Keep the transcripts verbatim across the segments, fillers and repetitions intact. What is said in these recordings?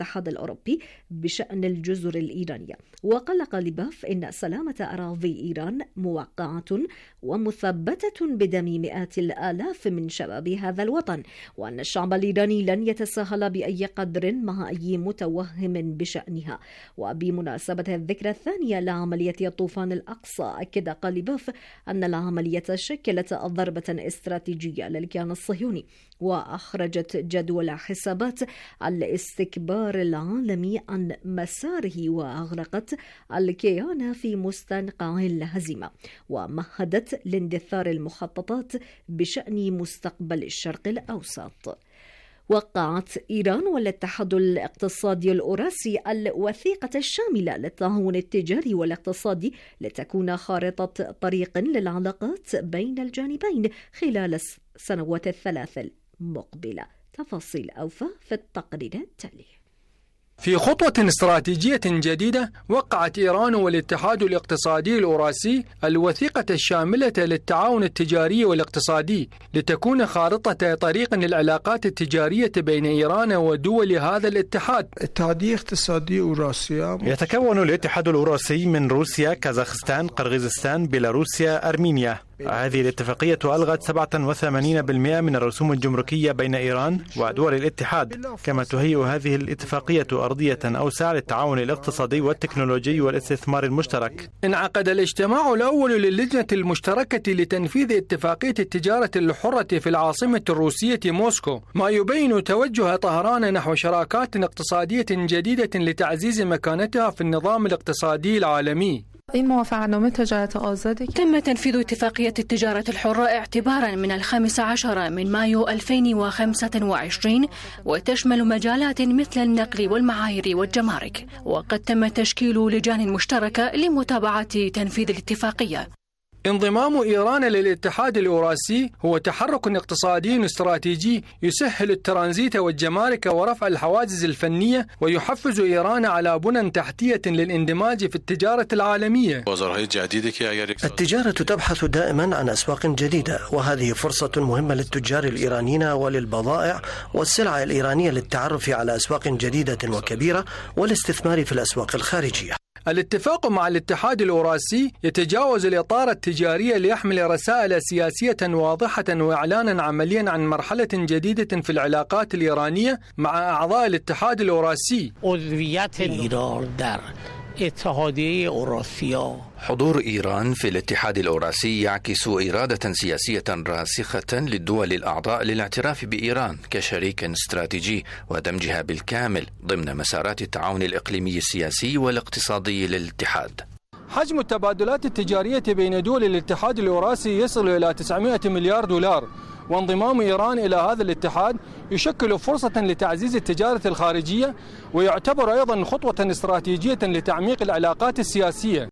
الاتحاد الأوروبي بشأن الجزر الإيرانية. وقال قاليباف إن سلامة أراضي إيران موقعة ومثبتة بدم مئات الآلاف من شباب هذا الوطن، وأن الشعب الإيراني لن يتساهل بأي قدر مع أي متوهم بشأنها. وبمناسبة الذكرى الثانية لعملية طوفان الأقصى، أكد قاليباف أن العملية شكلت ضربة استراتيجية للكيان الصهيوني، وأخرجت جدول حسابات الاستكبار العالمي عن مساره، وأغرقت الكيان في مستنقع الهزيمة، ومهدت لاندثار المخططات بشأن مستقبل الشرق الأوسط. وقعت إيران والاتحاد الاقتصادي الأوراسي الوثيقة الشاملة للتعاون التجاري والاقتصادي لتكون خارطة طريق للعلاقات بين الجانبين خلال السنوات الثلاث المقبلة. تفاصيل أوفى في التقرير التالي. في خطوة استراتيجية جديدة، وقعت إيران والاتحاد الاقتصادي الأوراسي الوثيقة الشاملة للتعاون التجاري والاقتصادي لتكون خارطة طريق للعلاقات التجارية بين إيران ودول هذا الاتحاد. اتحادية اقتصادي أوراسيا يتكون الاتحاد الأوراسي من روسيا، كازاخستان، قرغيزستان، بيلاروسيا، أرمينيا. هذه الاتفاقية ألغت سبعة وثمانين بالمئة من الرسوم الجمركية بين إيران ودول الاتحاد، كما تهيئ هذه الاتفاقية أرضية أوسع للتعاون الاقتصادي والتكنولوجي والاستثمار المشترك. انعقد الاجتماع الأول للجنة المشتركة لتنفيذ اتفاقية التجارة الحرة في العاصمة الروسية موسكو، ما يبين توجه طهران نحو شراكات اقتصادية جديدة لتعزيز مكانتها في النظام الاقتصادي العالمي. تم تنفيذ اتفاقية التجارة الحرة اعتبارا من الخامس عشر من مايو ألفين وخمسة وعشرين، وتشمل مجالات مثل النقل والمعايير والجمارك، وقد تم تشكيل لجان مشتركة لمتابعة تنفيذ الاتفاقية. انضمام إيران للاتحاد الأوراسي هو تحرك اقتصادي استراتيجي يسهل الترانزيت والجمارك ورفع الحواجز الفنية، ويحفز إيران على بنى تحتية للاندماج في التجارة العالمية. التجارة تبحث دائما عن أسواق جديدة، وهذه فرصة مهمة للتجار الإيرانيين وللبضائع والسلع الإيرانية للتعرف على أسواق جديدة وكبيرة والاستثمار في الأسواق الخارجية. الاتفاق مع الاتحاد الأوراسي يتجاوز الإطار التجاري ليحمل رسائل سياسية واضحة وإعلانا عمليا عن مرحلة جديدة في العلاقات الإيرانية مع أعضاء الاتحاد الأوراسي. حضور إيران في الاتحاد الأوراسي يعكس إرادة سياسية راسخة للدول الأعضاء للاعتراف بإيران كشريك استراتيجي ودمجها بالكامل ضمن مسارات التعاون الإقليمي السياسي والاقتصادي للاتحاد. حجم التبادلات التجارية بين دول الاتحاد الأوراسي يصل إلى تسعمائة مليار دولار، وانضمام إيران إلى هذا الاتحاد يشكل فرصة لتعزيز التجارة الخارجية، ويعتبر أيضا خطوة استراتيجية لتعميق العلاقات السياسية.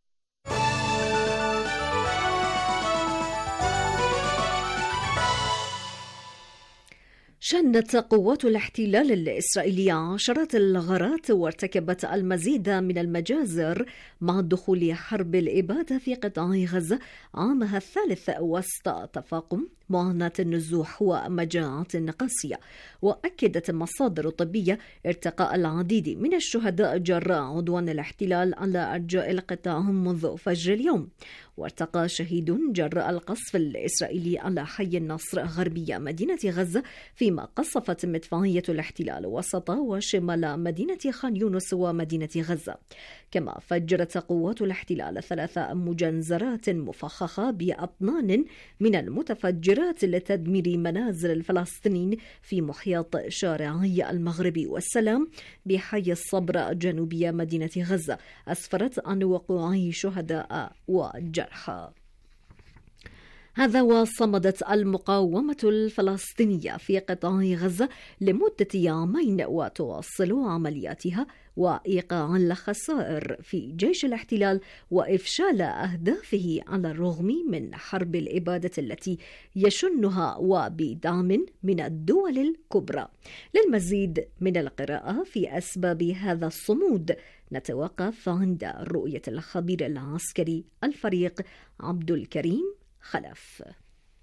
شنت قوات الاحتلال الإسرائيلية عشرات الغارات وارتكبت المزيد من المجازر مع دخول حرب الإبادة في قطاع غزة عامها الثالث وسط تفاقم معاناة النزوح ومجاعات قاسية. وأكدت مصادر طبية ارتقاء العديد من الشهداء جراء عدوان الاحتلال على أرجاء القطاع منذ فجر اليوم. وارتقى شهيد جراء القصف الإسرائيلي على حي النصر غربية مدينة غزة، فيما قصفت مدفعية الاحتلال وسط وشمال مدينة خان يونس ومدينة غزة. كما فجرت قوات الاحتلال ثلاث مجنزرات مفخخة بأطنان من المتفجرات لتدمير منازل الفلسطينيين في محيط شارعي المغرب والسلام بحي الصبر جنوبية مدينة غزة، أسفرت عن وقوع شهداء وجرحى. هذا وصمدت المقاومة الفلسطينية في قطاع غزة لمدة عامين، وتواصل عملياتها وإيقاع الخسائر في جيش الاحتلال وإفشال أهدافه على الرغم من حرب الإبادة التي يشنها وبدعم من الدول الكبرى. للمزيد من القراءة في أسباب هذا الصمود نتوقف عند رؤية الخبير العسكري الفريق عبد الكريم خلف.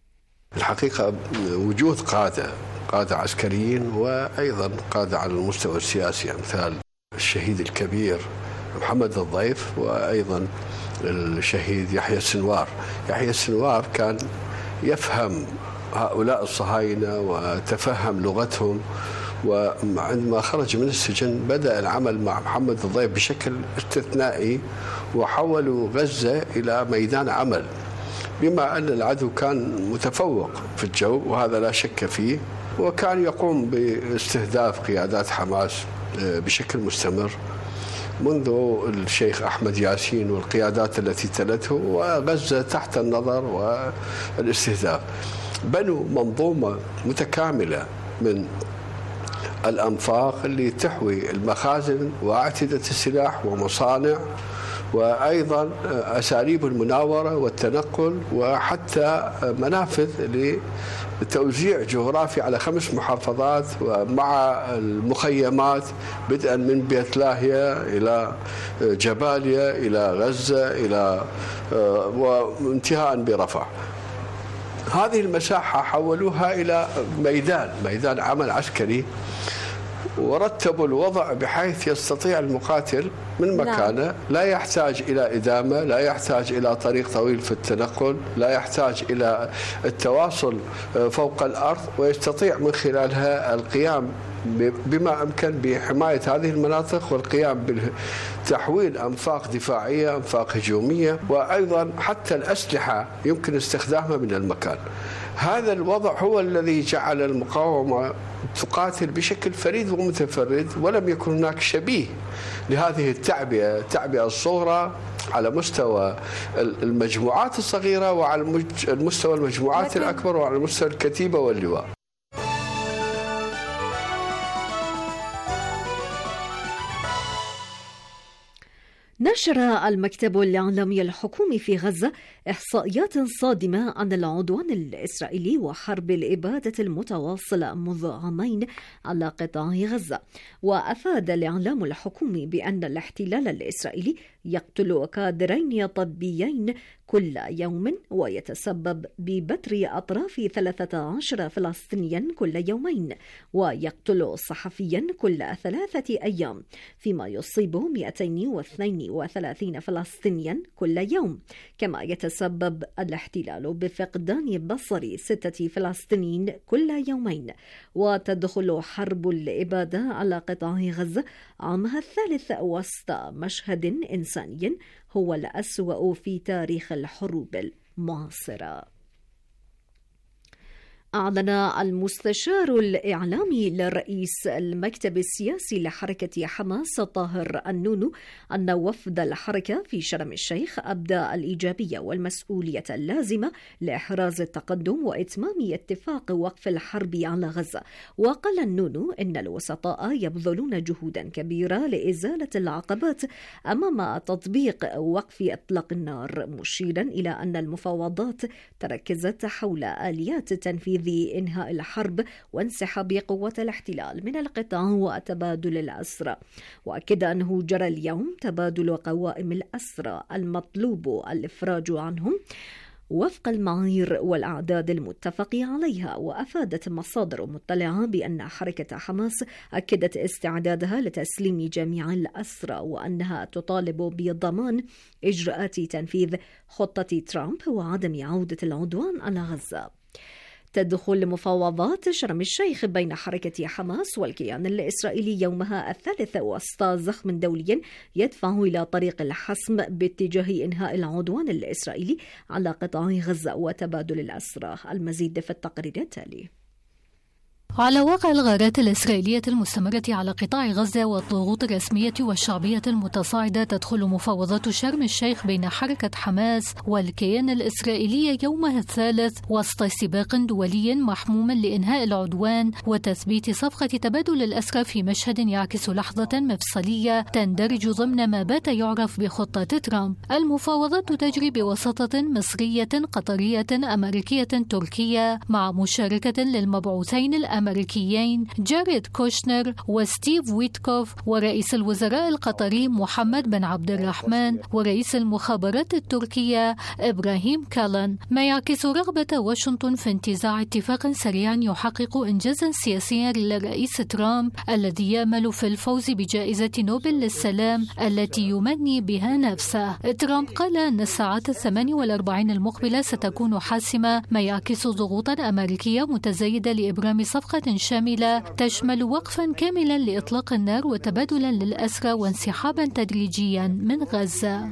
الحقيقة وجود قادة قادة عسكريين وأيضا قادة على المستوى السياسي أمثال الشهيد الكبير محمد الضيف وأيضا الشهيد يحيى السنوار. يحيى السنوار كان يفهم هؤلاء الصهاينة وتفهم لغتهم، وعندما خرج من السجن بدأ العمل مع محمد الضيف بشكل استثنائي وحولوا غزة إلى ميدان عمل، بما أن العدو كان متفوق في الجو وهذا لا شك فيه، وكان يقوم باستهداف قيادات حماس بشكل مستمر منذ الشيخ أحمد ياسين والقيادات التي تلته، وغزة تحت النظر والاستهداف. بنوا منظومة متكاملة من الأنفاق اللي تحوي المخازن وأعتدة السلاح ومصانع وأيضا أساليب المناورة والتنقل وحتى منافذ لتوزيع جغرافي على خمس محافظات ومع المخيمات بدءا من بيت لاهيا إلى جباليا إلى غزة إلى وانتهاء برفح. هذه المساحة حولوها إلى ميدان ميدان عمل عسكري، ورتبوا الوضع بحيث يستطيع المقاتل من مكانه، لا يحتاج إلى إدامة، لا يحتاج إلى طريق طويل في التنقل، لا يحتاج إلى التواصل فوق الأرض، ويستطيع من خلالها القيام بما أمكن بحماية هذه المناطق والقيام بتحويل أنفاق دفاعية أنفاق هجومية، وأيضا حتى الأسلحة يمكن استخدامها من المكان. هذا الوضع هو الذي جعل المقاومة تقاتل بشكل فريد ومتفرد، ولم يكن هناك شبيه لهذه التعبئة التعبئة الصغرى على مستوى المجموعات الصغيرة وعلى مستوى المجموعات الأكبر وعلى مستوى الكتيبة واللواء. نشر المكتب الإعلامي الحكومي في غزة إحصائيات صادمة عن العدوان الإسرائيلي وحرب الإبادة المتواصلة منذ عامين على قطاع غزة. وأفاد الإعلام الحكومي بأن الاحتلال الإسرائيلي يقتل كادرين طبيين كل يوم ويتسبب ببتر أطراف ثلاثة عشر فلسطينيا كل يومين، ويقتل صحفيا كل ثلاثة أيام، فيما يصيب مئتين واثنين وثلاثين فلسطينيا كل يوم. كما يتسبب الاحتلال بفقدان بصر ستة فلسطينيين كل يومين. وتدخل حرب الإبادة على قطاع غزة عامها الثالث وسط مشهد إنساني هو الأسوأ في تاريخ الحروب المعاصرة. أعلن المستشار الإعلامي لرئيس المكتب السياسي لحركة حماس طاهر النونو أن وفد الحركة في شرم الشيخ أبدى الإيجابية والمسؤولية اللازمة لإحراز التقدم وإتمام اتفاق وقف الحرب على غزة. وقال النونو إن الوسطاء يبذلون جهودا كبيرة لإزالة العقبات أمام تطبيق وقف إطلاق النار، مشيرا إلى أن المفاوضات تركزت حول آليات تنفيذ إنهاء الحرب وانسحاب قوة الاحتلال من القطاع وتبادل الأسرى. وأكد أنه جرى اليوم تبادل قوائم الأسرى المطلوب الإفراج عنهم وفق المعايير والأعداد المتفق عليها. وأفادت مصادر مطلعة بأن حركة حماس أكدت استعدادها لتسليم جميع الأسرى، وأنها تطالب بضمان إجراءات تنفيذ خطة ترامب وعدم عودة العدوان على غزة. تدخل مفاوضات شرم الشيخ بين حركة حماس والكيان الإسرائيلي يومها الثالث وسط زخم دولي يدفع إلى طريق الحسم باتجاه إنهاء العدوان الإسرائيلي على قطاع غزة وتبادل الأسرى. المزيد في التقرير التالي. على واقع الغارات الإسرائيلية المستمرة على قطاع غزة والضغوط الرسمية والشعبية المتصاعدة، تدخل مفاوضات شرم الشيخ بين حركة حماس والكيان الإسرائيلي يومها الثالث وسط سباق دولي محموم لإنهاء العدوان وتثبيت صفقة تبادل الأسرى في مشهد يعكس لحظة مفصلية تندرج ضمن ما بات يعرف بخطة ترامب. المفاوضات تجري بوساطة مصرية قطرية أمريكية تركية مع مشاركة للمبعوثين الأمريكيين الأمريكيين جاريد كوشنر وستيف ويتكوف ورئيس الوزراء القطري محمد بن عبد الرحمن ورئيس المخابرات التركية إبراهيم كالان، ما يعكس رغبة واشنطن في انتزاع اتفاق سريع يحقق إنجازا سياسيا للرئيس ترامب الذي يأمل في الفوز بجائزة نوبل للسلام التي يمني بها نفسه. ترامب قال أن الساعات الثمان والأربعين المقبلة ستكون حاسمة، ما يعكس ضغوطا أمريكية متزايدة لإبرام صفقة شاملة تشمل وقفا كاملا لإطلاق النار وتبادلا للأسرى وانسحابا تدريجيا من غزة.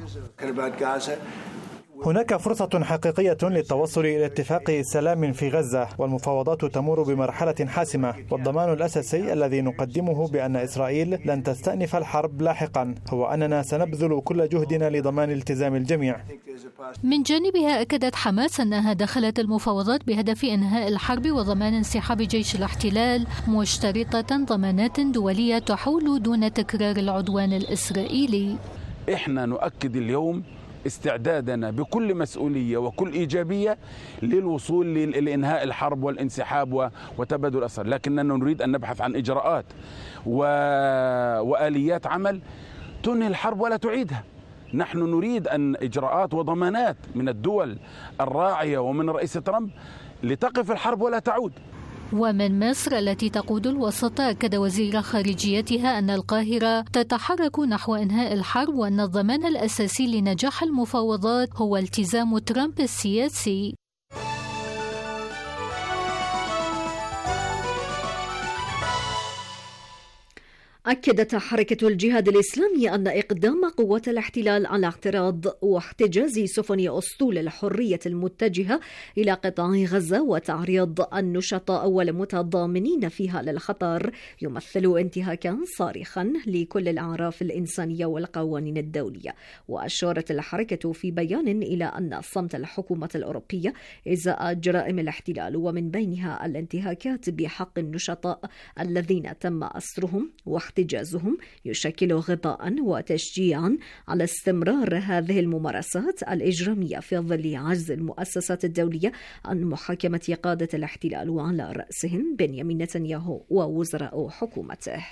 هناك فرصة حقيقية للتوصل إلى اتفاق سلام في غزة، والمفاوضات تمر بمرحلة حاسمة، والضمان الأساسي الذي نقدمه بأن إسرائيل لن تستأنف الحرب لاحقا هو أننا سنبذل كل جهدنا لضمان التزام الجميع. من جانبها أكدت حماس أنها دخلت المفاوضات بهدف إنهاء الحرب وضمان انسحاب جيش الاحتلال، مشترطة ضمانات دولية تحول دون تكرار العدوان الإسرائيلي. إحنا نؤكد اليوم استعدادنا بكل مسؤولية وكل إيجابية للوصول لإنهاء الحرب والانسحاب وتبادل الأسرى، لكننا نريد أن نبحث عن إجراءات و... وآليات عمل تنهي الحرب ولا تعيدها. نحن نريد أن إجراءات وضمانات من الدول الراعية ومن الرئيس ترامب لتقف الحرب ولا تعود. ومن مصر التي تقود الوسط، أكد وزير خارجيتها أن القاهرة تتحرك نحو إنهاء الحرب وأن الضمان الأساسي لنجاح المفاوضات هو التزام ترامب السياسي. أكدت حركة الجهاد الإسلامي أن إقدام قوات الاحتلال على اعتراض واحتجاز سفن أسطول الحرية المتجهة إلى قطاع غزة وتعريض النشطاء والمتضامنين فيها للخطر يمثل انتهاكا صارخا لكل الأعراف الإنسانية والقوانين الدولية. وأشارت الحركة في بيان إلى أن صمت الحكومة الأوروبية إزاء جرائم الاحتلال ومن بينها الانتهاكات بحق النشطاء الذين تم أسرهم احتجازهم يشكل غطاء وتشجيعا على استمرار هذه الممارسات الإجرامية في ظل عجز المؤسسات الدولية عن محاكمة قادة الاحتلال وعلى رأسهم بنيامين نتنياهو ووزراء حكومته.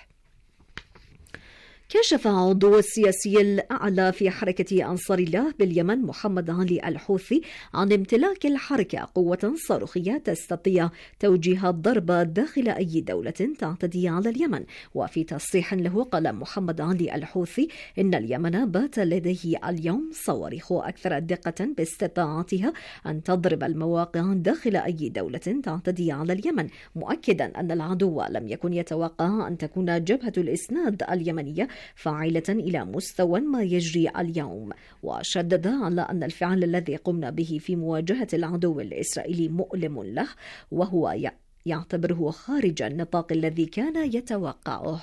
كشف عضو السياسي الأعلى في حركة أنصار الله باليمن محمد علي الحوثي عن امتلاك الحركة قوة صاروخية تستطيع توجيه الضرب داخل أي دولة تعتدي على اليمن. وفي تصريح له قال محمد علي الحوثي إن اليمن بات لديه اليوم صواريخ أكثر دقة باستطاعتها أن تضرب المواقع داخل أي دولة تعتدي على اليمن، مؤكدا أن العدو لم يكن يتوقع أن تكون جبهة الإسناد اليمنية فاعلة إلى مستوى ما يجري اليوم. وشدد على أن الفعل الذي قمنا به في مواجهة العدو الإسرائيلي مؤلم له وهو يعتبره خارج النطاق الذي كان يتوقعه.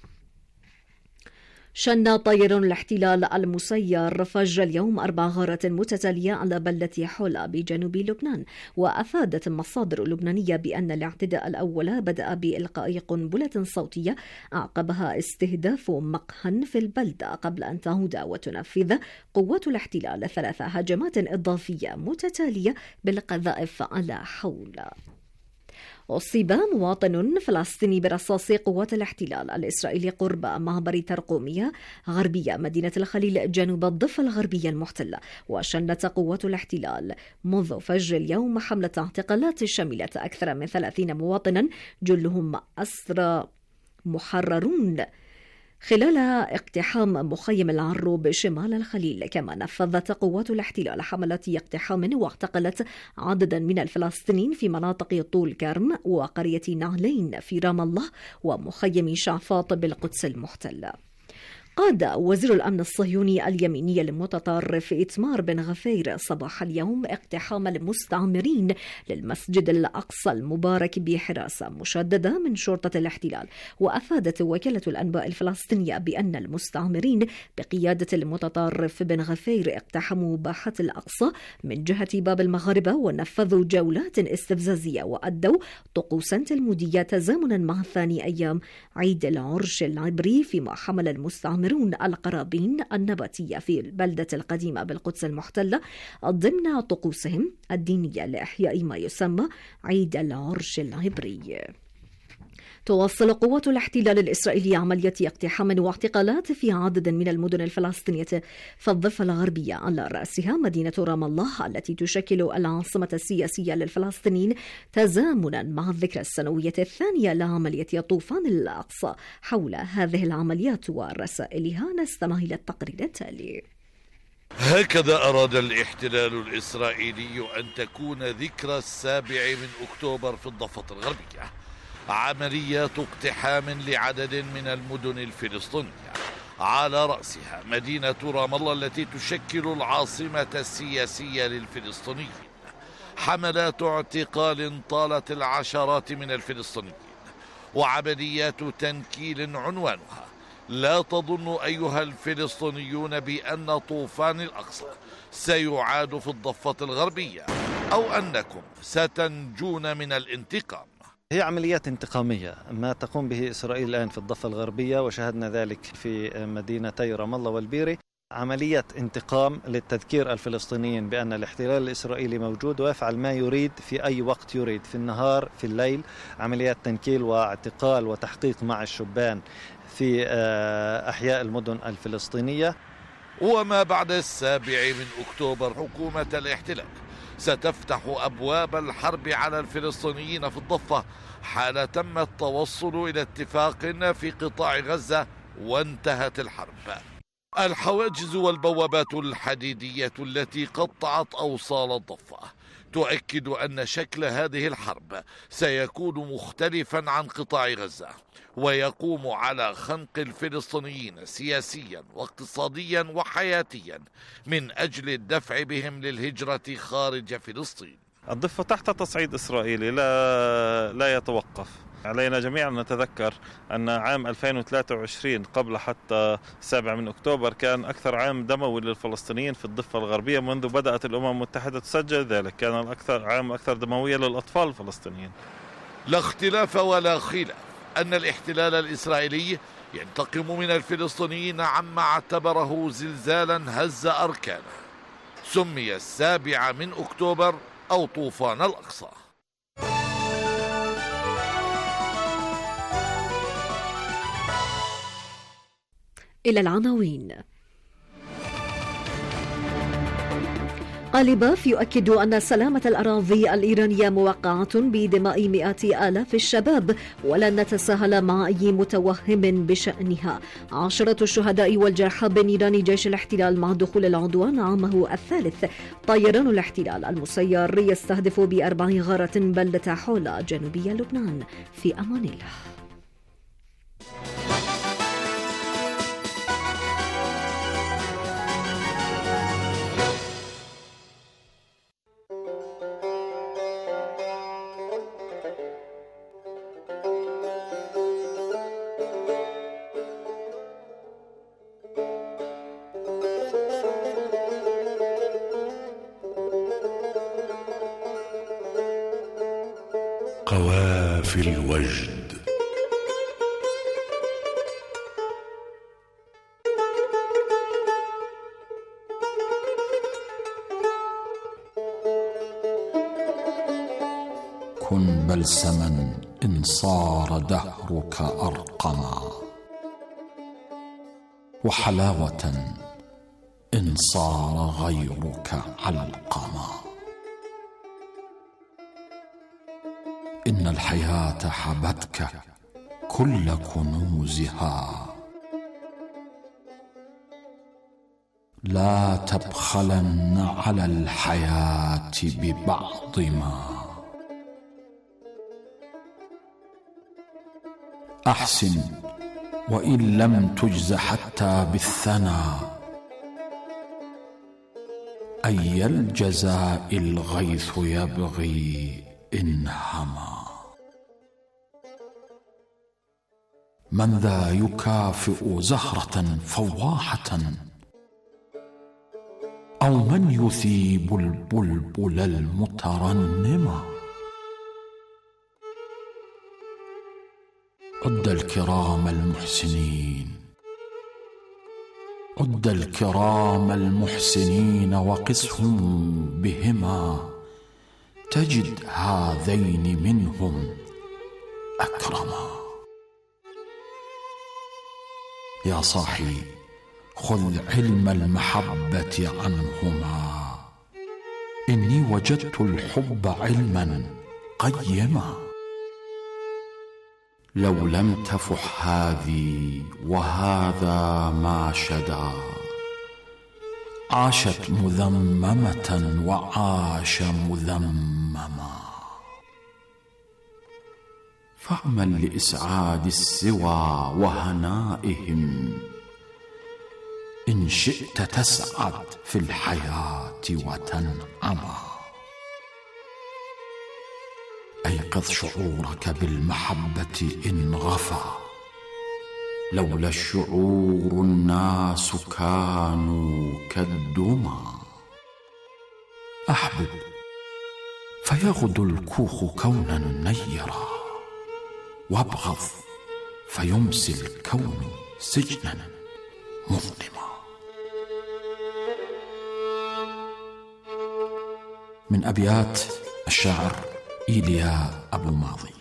شن طيران الاحتلال المسير فجر اليوم أربع غارات متتالية على بلدة حولا بجنوب لبنان. وأفادت مصادر لبنانية بأن الاعتداء الأول بدأ بإلقاء قنبلة صوتية أعقبها استهداف مقهى في البلدة قبل أن تعود وتنفذ قوات الاحتلال ثلاث هجمات إضافية متتالية بالقذائف على حولا. أصيب مواطن فلسطيني برصاص قوات الاحتلال الإسرائيلي قرب معبر ترقومية غربية مدينة الخليل جنوب الضفة الغربية المحتلة. وشنت قوات الاحتلال منذ فجر اليوم حملة اعتقالات شملت أكثر من ثلاثين مواطنا جلهم أسرى محررون خلال اقتحام مخيم العروب شمال الخليل. كما نفذت قوات الاحتلال حملات اقتحام واعتقلت عددا من الفلسطينيين في مناطق طول كرم وقرية نعلين في رام الله ومخيم شعفاط بالقدس المحتلة. قاد وزير الأمن الصهيوني اليميني المتطرف إتمار بن غفير صباح اليوم اقتحام المستعمرين للمسجد الأقصى المبارك بحراسة مشددة من شرطة الاحتلال. وأفادت وكالة الأنباء الفلسطينية بأن المستعمرين بقيادة المتطرف بن غفير اقتحموا باحة الأقصى من جهة باب المغاربة ونفذوا جولات استفزازية وأدوا طقوسا تلمودية تزامنا مع ثاني أيام عيد العرش العبري، فيما حمل المستعمرين القرابين النباتية في البلدة القديمة بالقدس المحتلة ضمن طقوسهم الدينية لإحياء ما يسمى عيد العرش العبري. تواصل قوات الاحتلال الإسرائيلي عملية اقتحام واعتقالات في عدد من المدن الفلسطينية في الضفة الغربية، على رأسها مدينة رام الله التي تشكل العاصمة السياسية للفلسطينيين، تزامنا مع الذكرى السنوية الثانية لعملية طوفان الأقصى. حول هذه العمليات ورسائلها نستمع إلى التقرير التالي. هكذا أراد الاحتلال الإسرائيلي أن تكون ذكرى السابع من أكتوبر في الضفة الغربية، عمليات اقتحام لعدد من المدن الفلسطينية، على رأسها مدينة رام الله التي تشكل العاصمة السياسية للفلسطينيين، حملات اعتقال طالت العشرات من الفلسطينيين، وعمليات تنكيل عنوانها لا تظن أيها الفلسطينيون بأن طوفان الأقصى سيعاد في الضفة الغربية أو أنكم ستنجون من الانتقام. هي عمليات انتقامية ما تقوم به إسرائيل الآن في الضفة الغربية، وشاهدنا ذلك في مدينتي رام الله والبيري. عملية انتقام للتذكير الفلسطينيين بأن الاحتلال الإسرائيلي موجود ويفعل ما يريد في أي وقت يريد، في النهار في الليل. عمليات تنكيل واعتقال وتحقيق مع الشبان في أحياء المدن الفلسطينية. وما بعد السابع من أكتوبر حكومة الاحتلال ستفتح أبواب الحرب على الفلسطينيين في الضفة حال تم التوصل إلى اتفاق في قطاع غزة وانتهت الحرب. الحواجز والبوابات الحديدية التي قطعت أوصال الضفة تؤكد أن شكل هذه الحرب سيكون مختلفا عن قطاع غزة، ويقوم على خنق الفلسطينيين سياسيا واقتصاديا وحياتيا من أجل الدفع بهم للهجرة خارج فلسطين. الضفة تحت تصعيد إسرائيلي لا لا يتوقف. علينا جميعا أن نتذكر أن عام ألفين وثلاثة وعشرين قبل حتى السابع من أكتوبر كان أكثر عام دموي للفلسطينيين في الضفة الغربية منذ بدأت الأمم المتحدة تسجل ذلك. كان الأكثر عام أكثر دموية للأطفال الفلسطينيين. لا اختلاف ولا خلاف أن الاحتلال الإسرائيلي ينتقم من الفلسطينيين عما اعتبره زلزالا هز أركانه، سمي السابع من أكتوبر أو طوفان الأقصى. إلى العناوين. قالباف يؤكد أن سلامة الأراضي الإيرانية موقعة بدماء مئات آلاف الشباب ولن نتساهل مع أي متوهم بشأنها. عشرة الشهداء والجرحى بنيران جيش الاحتلال مع دخول العدوان عامه الثالث. طيران الاحتلال المسير يستهدف بأربع غارات بلدة حولة جنوبية لبنان. في أمان الله. قوافي الوجد. كن بلسما إن صار دهرك أرقما، وحلاوة إن صار غيرك علقما. إن الحياة حبتك كل كنوزها، لا تبخلن على الحياة ببعض ما. أحسن وإن لم تجز حتى بالثنى، أي الجزاء الغيث يبغي إن هما. من ذا يكافئ زهرة فواحة، أو من يثيب البلبل المترنمة. عد الكرام المحسنين، عد الكرام المحسنين وقسهم بهما، تجد هذين منهم أكرما. يا صاحي خذ علم المحبة عنهما، إني وجدت الحب علما قيما. لو لم تفح هذه وهذا ما شدا، عاشت مذممة وعاش مذمما. فاعمل لإسعاد السوى وهنائهم، إن شئت تسعد في الحياة وتنعما. أيقظ شعورك بالمحبة إن غفى، لولا الشعور الناس كانوا كالدمى. أحبب فيغدو الكوخ كونا نيرا، وابغض فيمسي الكون سجنا مظلما. من أبيات الشاعر إيليا أبو ماضي.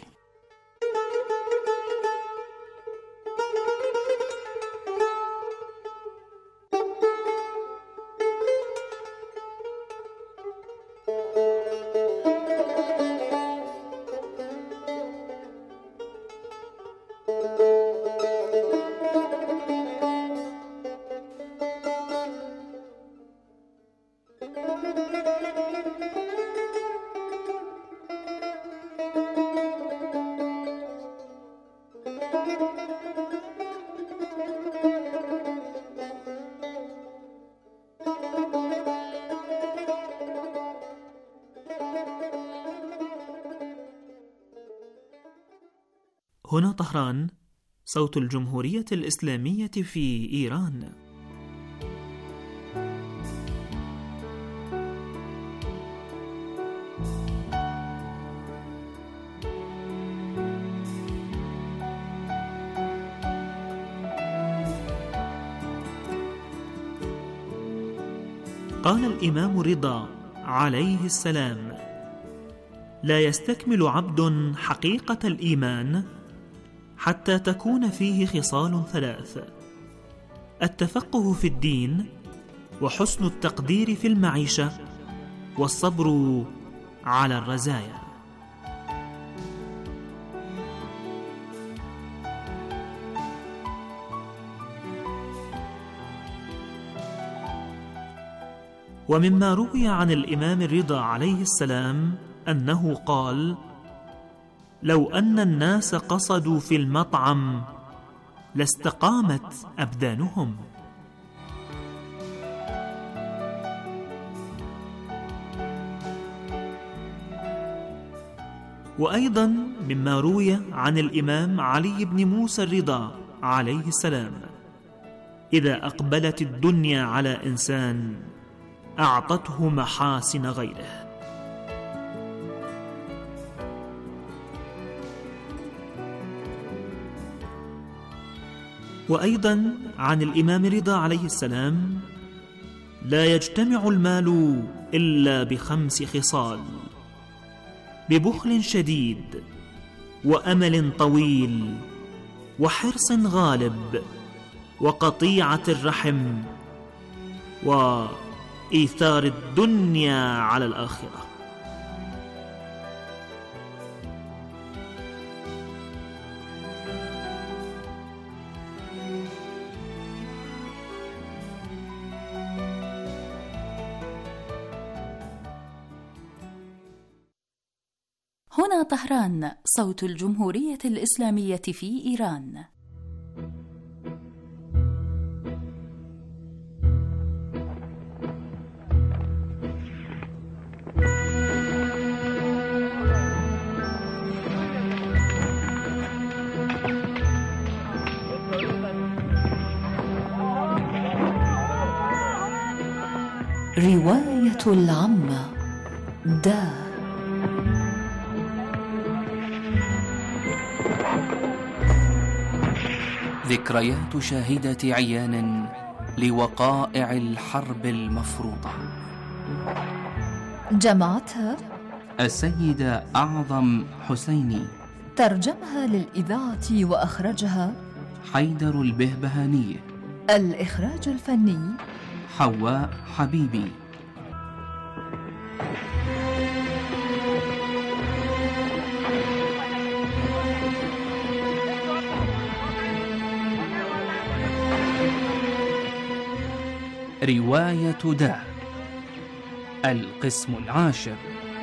هنا طهران، صوت الجمهورية الإسلامية في إيران. قال الإمام رضا عليه السلام: لا يستكمل عبد حقيقة الإيمان حتى تكون فيه خصال ثلاث: التفقه في الدين، وحسن التقدير في المعيشة، والصبر على الرزايا. ومما روي عن الإمام الرضا عليه السلام أنه قال: لو أن الناس قصدوا في المطعم لاستقامت أبدانهم. وأيضا مما روي عن الإمام علي بن موسى الرضا عليه السلام: إذا أقبلت الدنيا على إنسان أعطته محاسن غيره. وأيضا عن الإمام رضا عليه السلام: لا يجتمع المال إلا بخمس خصال: ببخل شديد، وأمل طويل، وحرص غالب، وقطيعة الرحم، وإيثار الدنيا على الآخرة. هنا طهران، صوت الجمهورية الإسلامية في إيران. رواية العمة دا. ذكريات شاهدة عيان لوقائع الحرب المفروضة، جمعتها السيدة أعظم حسيني، ترجمها للإذاعة وأخرجها حيدر البهبهاني. الإخراج الفني حواء حبيبي. رواية داء، القسم العاشر.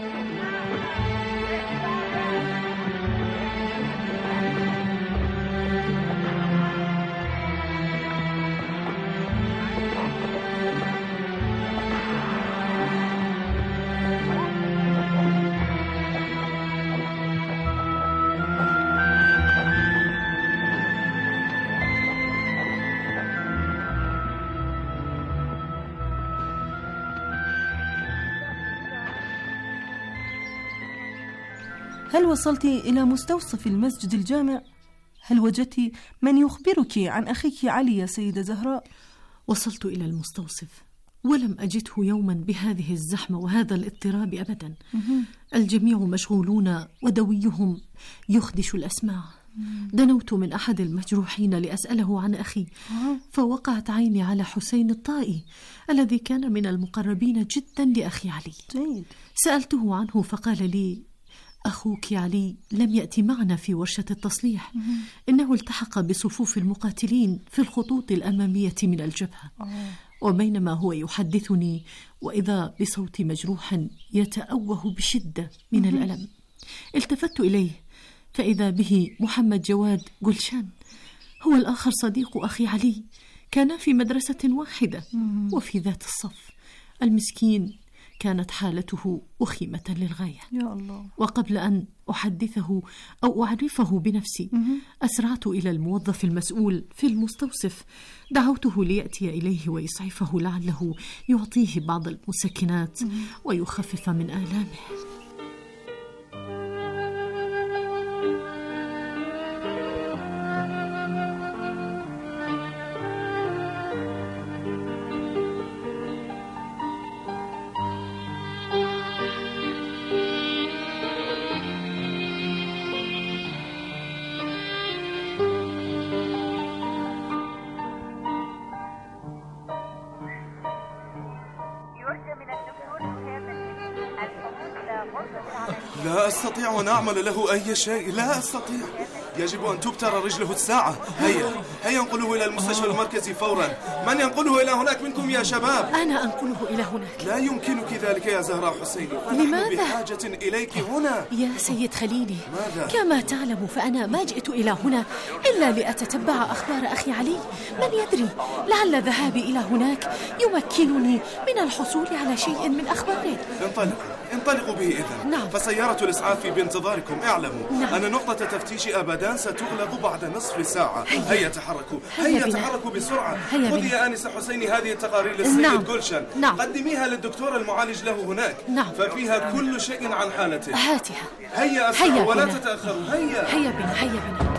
هل وصلت إلى مستوصف المسجد الجامع؟ هل وجدت من يخبرك عن أخيك علي يا سيدة زهراء؟ وصلت إلى المستوصف ولم أجده يوما بهذه الزحمة وهذا الاضطراب أبدا. الجميع مشغولون ودويهم يخدش الأسماع. دنوت من أحد المجروحين لأسأله عن أخي، فوقعت عيني على حسين الطائي الذي كان من المقربين جدا لأخي علي. جيد. سألته عنه فقال لي: أخوك علي لم يأتي معنا في ورشة التصليح، إنه التحق بصفوف المقاتلين في الخطوط الأمامية من الجبهة. وبينما هو يحدثني وإذا بصوت مجروح يتأوه بشدة من الألم، التفت إليه فإذا به محمد جواد جلشان، هو الآخر صديق أخي علي، كانا في مدرسة واحدة وفي ذات الصف. المسكين كانت حالته وخيمة للغاية. يا الله. وقبل أن أحدثه أو أعرفه بنفسي أسرعت إلى الموظف المسؤول في المستوصف، دعوته ليأتي إليه ويسعفه لعله يعطيه بعض المسكنات ويخفف من آلامه. لا أستطيع أن أعمل له أي شيء، لا أستطيع. يجب أن تبتر رجله الساعة. هيا هيا انقله إلى المستشفى المركزي فورا. من ينقله إلى هناك منكم يا شباب؟ أنا أنقله إلى هناك. لا يمكنك ذلك يا زهراء حسين، لماذا؟ بحاجة إليك هنا. يا سيد خليلي، ماذا؟ كما تعلم فأنا ما جئت إلى هنا إلا لأتتبع أخبار أخي علي. من يدري، لعل ذهابي إلى هناك يمكنني من الحصول على شيء من أخباره. انطلقوا انطلقوا به إذن. نعم. فسيارة الإسعاف بانتظاركم. اعلموا نعم. أن نقطة تفتيش أبدان ستغلق بعد نصف ساعة. هيا, هيا تحركوا هيا هيا تحركوا بسرعة. هيا خذي يا آنسة حسيني هذه التقارير للسيد نعم. جلشان. نعم. قدميها للدكتور المعالج له هناك. نعم. ففيها كل شيء عن حالته. هاتها. هيا أسرع ولا بنا. تتأخروا. هيا هيا بنا هيا بنا.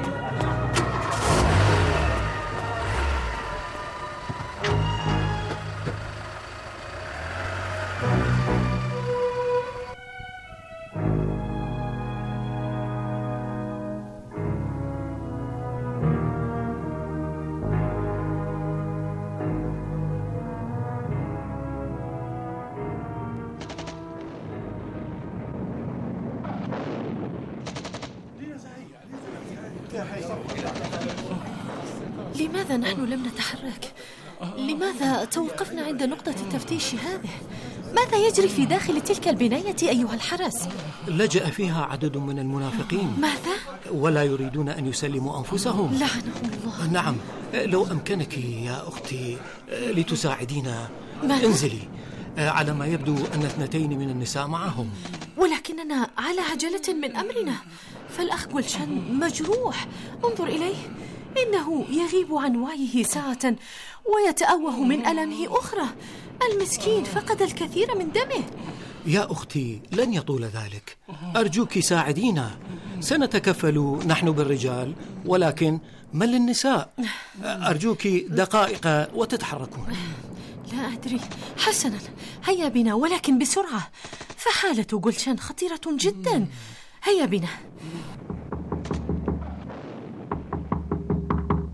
لماذا نحن لم نتحرك؟ لماذا توقفنا عند نقطة التفتيش هذه؟ ماذا يجري في داخل تلك البناية أيها الحرس؟ لجأ فيها عدد من المنافقين. ماذا؟ ولا يريدون أن يسلموا أنفسهم. لعنهم الله. نعم، لو أمكنك يا أختي لتساعدينا. ماذا؟ انزلي. على ما يبدو أن اثنتين من النساء معهم. ولكننا على عجلة من أمرنا، فالأخ جلشان مجروح، انظر إليه، إنه يغيب عن وعيه ساعة ويتأوه من ألمه أخرى. المسكين فقد الكثير من دمه. يا أختي لن يطول ذلك، أرجوك ساعدينا. سنتكفل نحن بالرجال، ولكن من للنساء؟ أرجوك دقائق وتتحركون. لا أدري. حسنا، هيا بنا، ولكن بسرعة، فحالة جلشان خطيرة جدا. هيا بنا.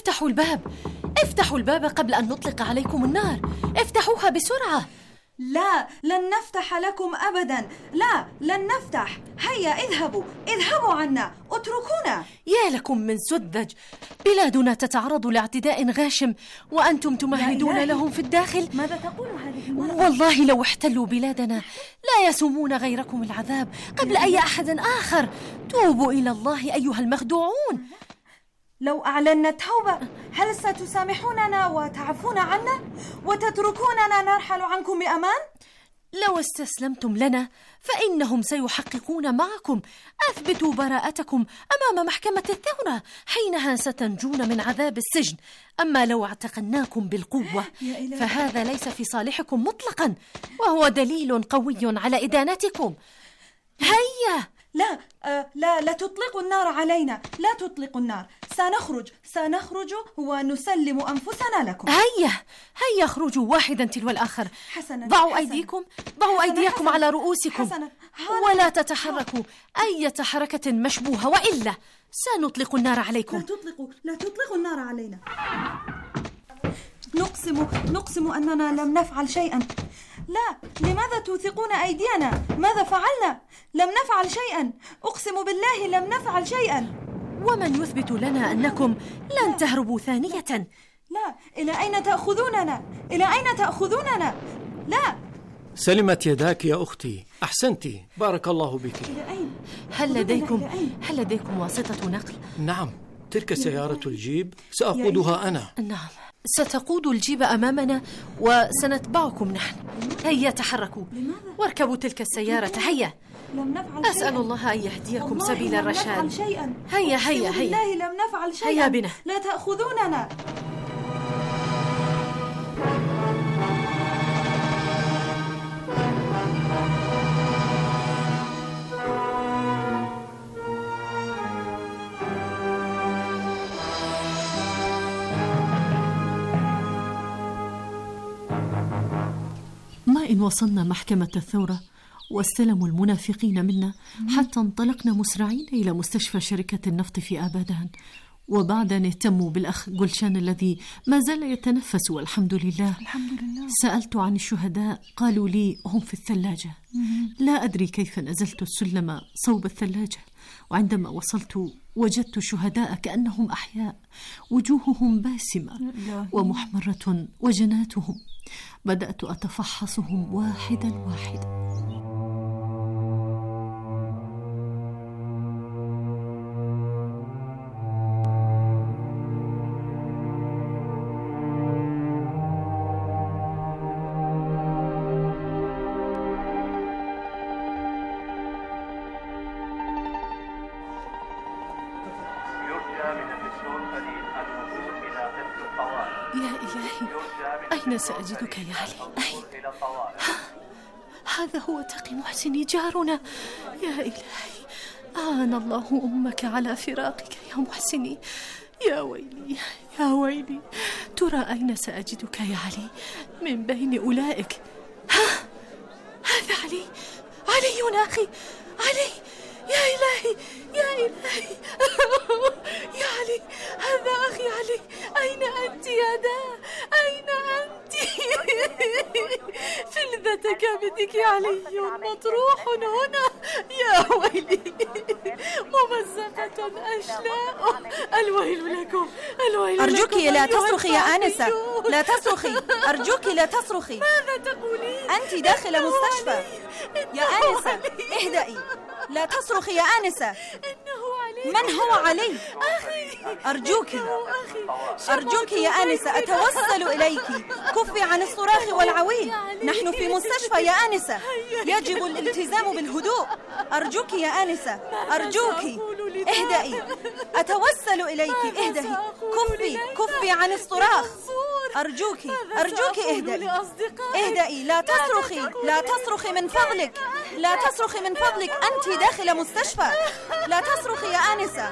افتحوا الباب، افتحوا الباب قبل أن نطلق عليكم النار، افتحوها بسرعة. لا، لن نفتح لكم أبدا، لا، لن نفتح. هيا اذهبوا، اذهبوا عنا، اتركونا. يا لكم من سذج، بلادنا تتعرض لاعتداء غاشم وأنتم تمهدون لهم في الداخل. ماذا تقول هذه المرأة؟ والله لو احتلوا بلادنا لا يسومون غيركم العذاب قبل أي أحد آخر. توبوا إلى الله أيها المخدوعون. لو أعلنا التوبة هل ستسامحوننا وتعفون عنا وتتركوننا نرحل عنكم بأمان؟ لو استسلمتم لنا فإنهم سيحققون معكم. أثبتوا براءتكم أمام محكمة الثورة، حينها ستنجون من عذاب السجن. أما لو اعتقلناكم بالقوة فهذا ليس في صالحكم مطلقا، وهو دليل قوي على إدانتكم. هيا. لا آه لا لا تطلقوا النار علينا، لا تطلقوا النار. سنخرج سنخرج ونسلم أنفسنا لكم. هيا هيا اخرجوا واحدا تلو الآخر. حسنا. ضعوا حسنا. أيديكم ضعوا حسنا. أيديكم حسنا. على رؤوسكم. حسنا. ولا تتحركوا أي حركة مشبوهة، وإلا سنطلق النار عليكم. لا تطلقوا لا تطلقوا النار علينا. نقسم نقسم أننا لم نفعل شيئا. لا، لماذا توثقون أيدينا؟ ماذا فعلنا؟ لم نفعل شيئا، أقسم بالله لم نفعل شيئا. ومن يثبت لنا أنكم لن تهربوا ثانية؟ لا، إلى أين تأخذوننا؟ إلى أين تأخذوننا؟ لا. سلمت يداك يا أختي، أحسنتي، بارك الله بك. إلى أين؟ هل لديكم هل لديكم واسطة نقل؟ نعم، تلك سيارة الجيب سأقودها أنا. نعم، ستقود الجيب أمامنا وسنتبعكم نحن. هيا تحركوا واركبوا تلك السيارة. هيا. أسأل الله أن يهديكم سبيل الرشاد. هيا هيا هيا. والله لم نفعل شيئا. هيا بنا. لا تأخذوننا. ما إن وصلنا محكمة الثورة واستلموا المنافقين منا حتى انطلقنا مسرعين إلى مستشفى شركة النفط في آبادان، وبعد أن اهتموا بالأخ جولشان الذي ما زال يتنفس والحمد لله. الحمد لله. سألت عن الشهداء، قالوا لي هم في الثلاجة. لا أدري كيف نزلت السلم صوب الثلاجة، وعندما وصلت وجدت الشهداء كأنهم أحياء، وجوههم باسمة ومحمرة وجناتهم. بدأت أتفحصهم واحدا واحدا. يا إلهي، أين سأجدك يا علي؟ أين؟ هذا هو تقي محسني جارنا. يا إلهي، أعان الله أمك على فراقك يا محسني. يا ويلي يا ويلي، ترى أين سأجدك يا علي من بين أولئك؟ ها، هذا علي، علي أخي، علي. يا إلهي يا إلهي يا علي، هذا أخي علي. أين أنت يا دا؟ أين أنت؟ فلذة كبدك يا علي مطروح هنا. يا ويلي، ممزقة أشلاء. الويل لكم، الويل أرجوك لكم. لا تصرخي يا آنسة، لا تصرخي، أرجوك لا تصرخي. ماذا تقولين؟ أنت داخل مستشفى. يا آنسة اهدئي، لا تصرخي يا آنسة. من هو علي؟ أرجوك أرجوك يا آنسة، أتوسل إليك، كفي عن الصراخ والعويل. نحن في مستشفى يا آنسة، يجب الالتزام بالهدوء. أرجوك يا آنسة، أرجوك اهدئي، أتوسل إليك، اهدئي، كفي كفي عن الصراخ. أرجوك أرجوك اهدئي اهدئي، لا تصرخي، لا تصرخي من فضلك، لا تصرخي من فضلك. أنت داخل مستشفى، لا تصرخي يا آنسة.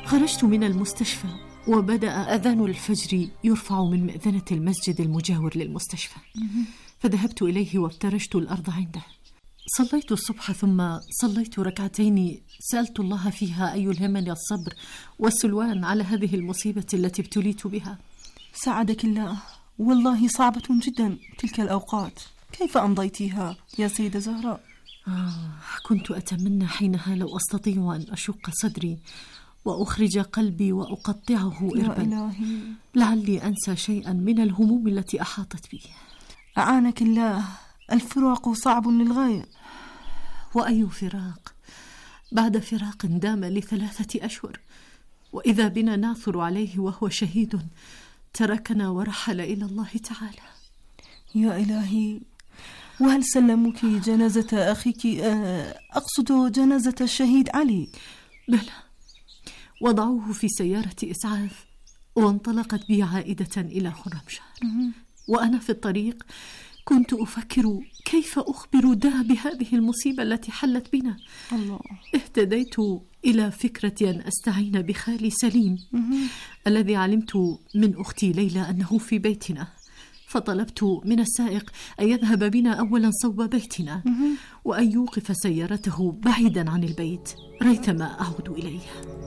خرجت من المستشفى وبدأ أذان الفجر يرفع من مئذنة المسجد المجاور للمستشفى، فذهبت إليه وافترشت الأرض عنده. صليت الصبح ثم صليت ركعتين سألت الله فيها أن يلهمني الصبر والسلوان على هذه المصيبة التي ابتليت بها. ساعدك الله، والله صعبة جدا تلك الأوقات. كيف أمضيتيها يا سيدة زهراء؟ آه كنت أتمنى حينها لو أستطيع أن أشق صدري وأخرج قلبي وأقطعه إربا، يا إلهي. لعلي أنسى شيئا من الهموم التي أحاطت بي. أعانك الله، الفراق صعب للغاية. وأي فراق بعد فراق دام لثلاثة أشهر، وإذا بنا نعثر عليه وهو شهيد تركنا ورحل إلى الله تعالى. يا إلهي، وهل سلموك جنازة أخيك؟ أقصد جنازة الشهيد علي. بلى، وضعوه في سيارة إسعاف وانطلقت بي عائدة إلى خرمشهر. وأنا في الطريق كنت أفكر كيف أخبر دا بهذه المصيبة التي حلت بنا. الله. اهتديت إلى فكرة أن أستعين بخالي سليم الذي علمت من أختي ليلى أنه في بيتنا، فطلبت من السائق أن يذهب بنا أولا صوب بيتنا وأن يوقف سيارته بعيدا عن البيت ريثما أعود إليه.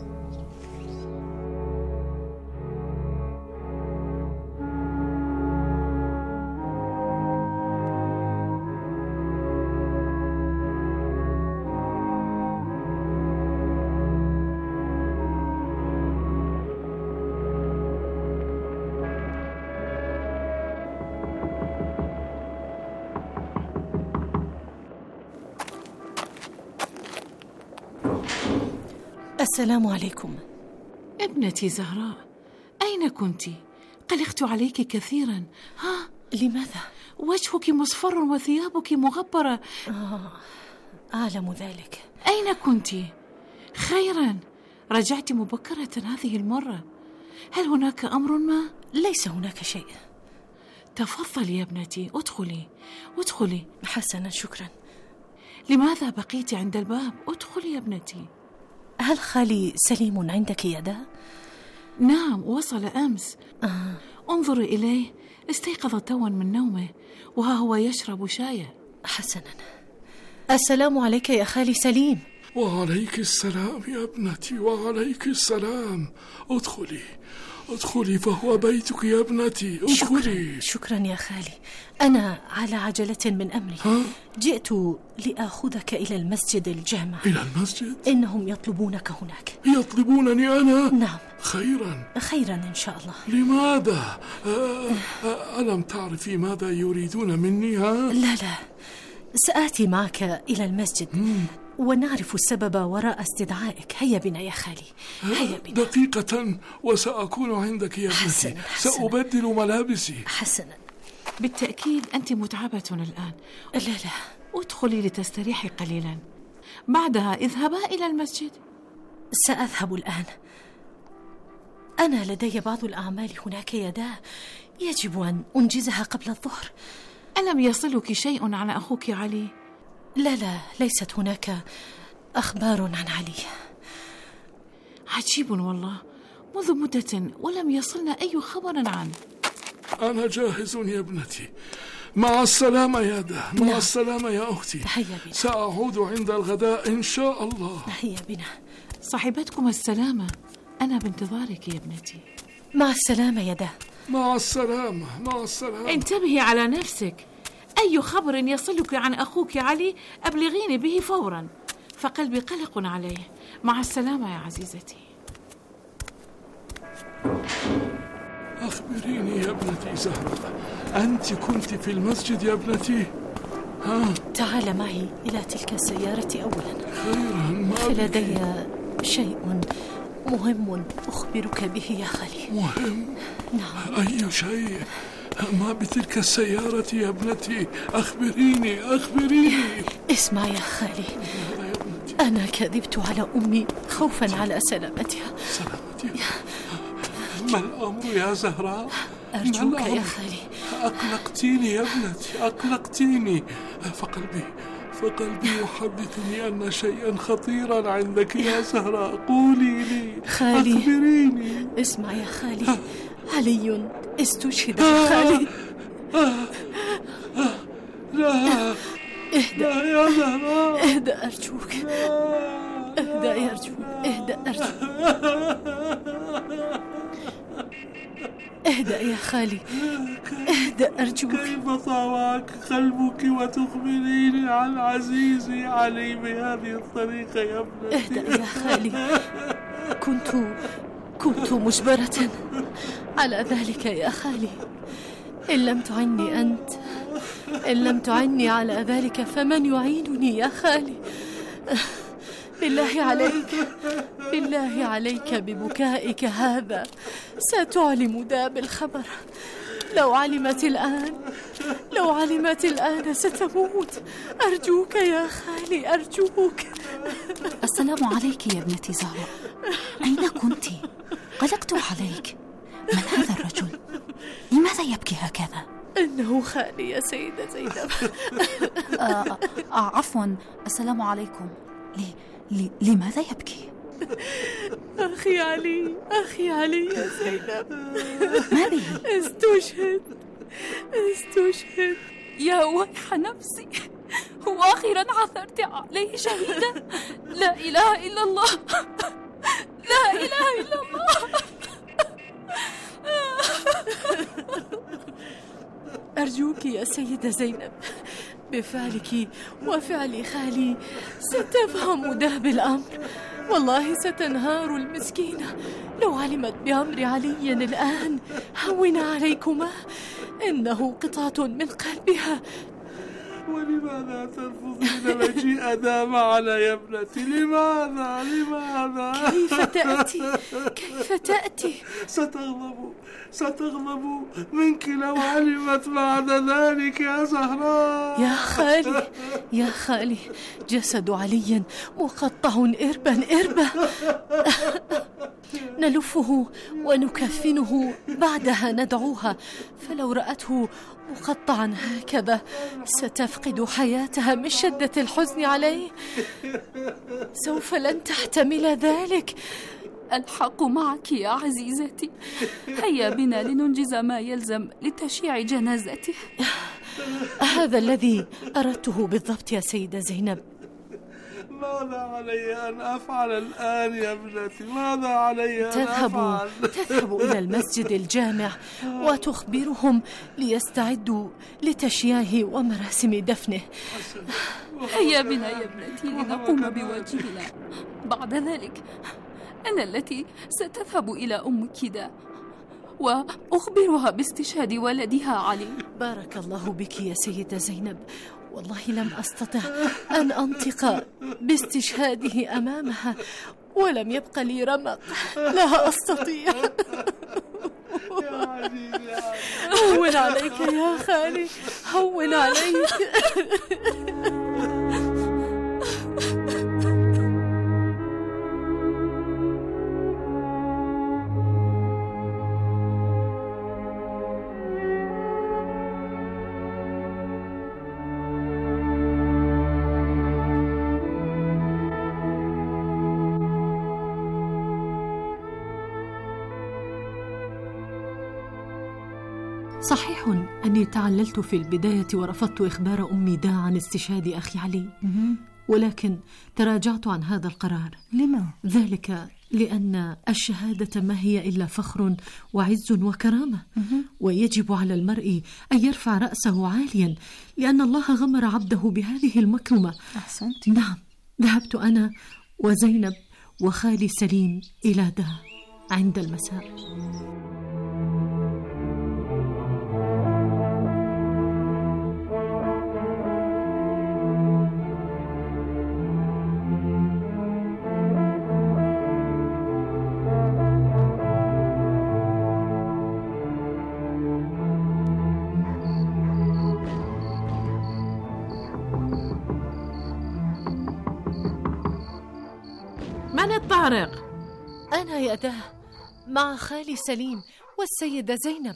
السلام عليكم. ابنتي زهراء، أين كنت؟ قلقت عليك كثيرا. ها؟ لماذا؟ وجهك مصفر وثيابك مغبرة. آه، أعلم ذلك. أين كنت؟ خيرا، رجعت مبكرة هذه المرة. هل هناك أمر ما؟ ليس هناك شيء. تفضلي يا ابنتي، ادخلي ادخلي. حسنا، شكرا. لماذا بقيت عند الباب؟ ادخلي يا ابنتي. هل خالي سليم عندك يدا؟ نعم، وصل أمس. آه. انظري إليه، استيقظ توا من نومه وها هو يشرب شايا. حسنا. السلام عليك يا خالي سليم. وعليك السلام يا ابنتي، وعليك السلام. ادخلي ادخلي فهو بيتك يا ابنتي، ادخلي. شكرا, شكرا يا خالي، أنا على عجلة من أمري. ها؟ جئت لأخذك إلى المسجد الجامع. إلى المسجد؟ إنهم يطلبونك هناك. يطلبونني أنا؟ نعم. خيرا خيرا إن شاء الله. لماذا؟ ألم تعرفي ماذا يريدون مني؟ ها؟ لا لا، سآتي معك إلى المسجد مم. ونعرف السبب وراء استدعائك. هيا بنا يا خالي، هيا بنا. دقيقة وسأكون عندك يا ابنتي. حسنا حسنا. سأبدل ملابسي. حسنا. بالتأكيد أنت متعبة الآن. لا لا، ادخلي لتستريحي قليلا، بعدها اذهبا إلى المسجد. سأذهب الآن. أنا لدي بعض الأعمال هناك يدا يجب أن أنجزها قبل الظهر. ألم يصلك شيء عن أخوك علي؟ لا لا، ليست هناك أخبار عن علي. عجيب والله، منذ مدة ولم يصلنا أي خبر عنه. أنا جاهز يا ابنتي. مع السلامة يا دا. مع نعم. السلامة يا أختي. هيا بنا. سأعود عند الغداء إن شاء الله. هيا بنا. صاحبتكم السلامة، أنا بانتظارك يا ابنتي. مع السلامة يا دا. مع السلامة. مع السلامة. انتبهي على نفسك، أي خبر يصلك عن أخوك علي أبلغيني به فورا، فقلبي قلق عليه. مع السلامة يا عزيزتي. أخبريني يا ابنتي زهرة، أنت كنت في المسجد يا ابنتي؟ ها؟ تعال معي إلى تلك السيارة أولا. خيرا، ما فلدي شيء مهم أخبرك به يا خالي. مهم؟ نعم. أي شيء؟ ما بتلك السيارة يا ابنتي؟ أخبريني أخبريني. اسمع يا خالي، أنا كذبت على أمي خوفا على سلامتها. سلامتها؟ ما الأمر يا زهراء؟ أرجوك يا خالي. أقلقتيني يا ابنتي، أقلقتيني. فقلبي فقلبي يحدثني أن شيئا خطيرا عندك يا زهراء. قولي لي، خالي، أخبريني. اسمع يا خالي، علي استشهد يا خالي. لا اهدأ يا زهراء، اهدأ أرجوك، اهدأ يا أرجوك، اهدأ أرجوك، اهدأ يا خالي، اهدأ أرجوك. كيف طاوعك قلبك وتخبريني عن عزيزي علي بهذه الطريقة يا ابنتي؟ اهدأ يا خالي، كنت كنت مجبرة على ذلك يا خالي. إن لم تعني أنت، إن لم تعني على ذلك فمن يعينني يا خالي؟ بالله عليك، بالله عليك ببكائك هذا ستعلم داب الخبر. لو علمت الآن، لو علمت الآن ستموت. أرجوك يا خالي، أرجوك. السلام عليك يا ابنتي زهراء، أين كنت؟ قلقت عليك. من هذا الرجل؟ لماذا يبكي هكذا؟ إنه خالي يا سيدة زينب. آه آه عفوا، السلام عليكم. لي لي لماذا يبكي؟ أخي علي، أخي علي يا زينب. ما به؟ استشهد، استشهد. يا ويح نفسي، وأخيرا عثرت عليه شهيدا. لا إله إلا الله، لا إله إلا الله. أرجوك يا سيدة زينب، بفعلك وفعل خالي ستفهم دهب الأمر. والله ستنهار المسكينة لو علمت بأمر علي الآن. هون عليكما، إنه قطعة من قلبها. ولماذا ترفضين مجيء دام على يا ابنتي؟ لماذا؟ لماذا؟ كيف تأتي؟ كيف تأتي؟ ستغضب، ستغضب منك لو علمت بعد ذلك يا زهراء. يا خالي، يا خالي، جسد علي مقطع إربا إربا. نلفه ونكفنه، بعدها ندعوها، فلو رأته مقطعا هكذا ستفقد حياتها من شدة الحزن عليه. سوف لن تحتمل ذلك. الحق معك يا عزيزتي. هيا بنا لننجز ما يلزم لتشييع جنازته. هذا الذي أردته بالضبط يا سيدة زينب. ماذا علي أن أفعل الآن يا ابنتي؟ ماذا علي أن تذهب أفعل؟ تذهب إلى المسجد الجامع وتخبرهم ليستعدوا لتشييعه ومراسم دفنه. هيا بنا يا ابنتي لنقوم بواجبنا. بعد ذلك أنا التي ستذهب إلى أم كدا وأخبرها باستشهاد ولدها علي. بارك الله بك يا سيدة زينب، والله لم أستطع أن أنطق باستشهاده أمامها، ولم يبق لي رمق. لا أستطيع. هون عليك يا خالي، هون عليك. صحيح أني تعللت في البداية ورفضت إخبار أمي دا عن استشهاد أخي علي، ولكن تراجعت عن هذا القرار. لما؟ ذلك لأن الشهادة ما هي إلا فخر وعز وكرامة، ويجب على المرء أن يرفع رأسه عاليا، لأن الله غمر عبده بهذه المكرمة. أحسنت. نعم، ذهبت أنا وزينب وخالي سليم إلى دا عند المساء. من الطارق؟ أنا يا دا، مع خالي سليم والسيدة زينب.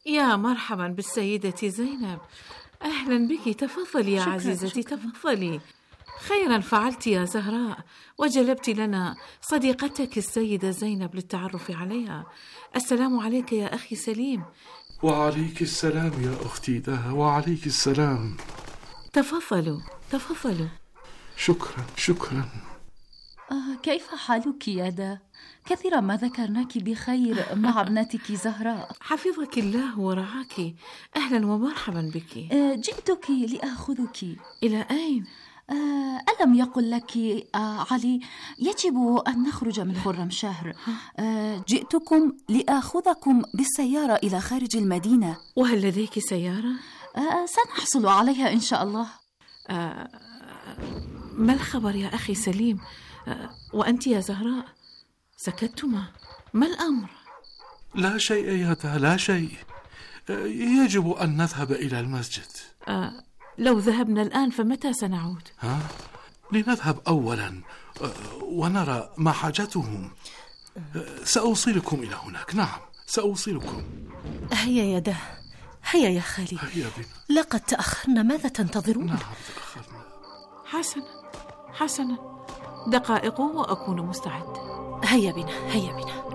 يا مرحبا بالسيدة زينب، أهلا بك، تفضلي يا شكراً عزيزتي شكراً. تفضلي. خيرا فعلت يا زهراء، وجلبت لنا صديقتك السيدة زينب للتعرف عليها. السلام عليك يا أخي سليم. وعليك السلام يا أختي داها، وعليك السلام. تفضلوا تفضلوا. شكرا شكرا. آه كيف حالك يا دا؟ كثيرا ما ذكرناك بخير مع ابنتك زهراء. حفظك الله ورعاك، أهلا ومرحبا بك. آه جئتك لآخذك. إلى أين؟ آه ألم يقل لك آه علي يجب أن نخرج من خرمشهر؟ آه جئتكم لآخذكم بالسيارة إلى خارج المدينة. وهل لديك سيارة؟ آه سنحصل عليها إن شاء الله. آه ما الخبر يا أخي سليم؟ آه وأنت يا زهراء سكتتما، ما الأمر؟ لا شيء يا دا، لا شيء. يجب أن نذهب إلى المسجد. آه لو ذهبنا الآن فمتى سنعود؟ ها؟ لنذهب أولا ونرى ما حاجتهم. سأوصلكم إلى هناك. نعم سأوصلكم. هيا يا دا، هيا يا خالي، هيا بنا. لقد تأخرنا، ماذا تنتظرون؟ نعم تأخرنا. حسنا حسنا، دقائق وأكون مستعد. هيا بنا هيا بنا.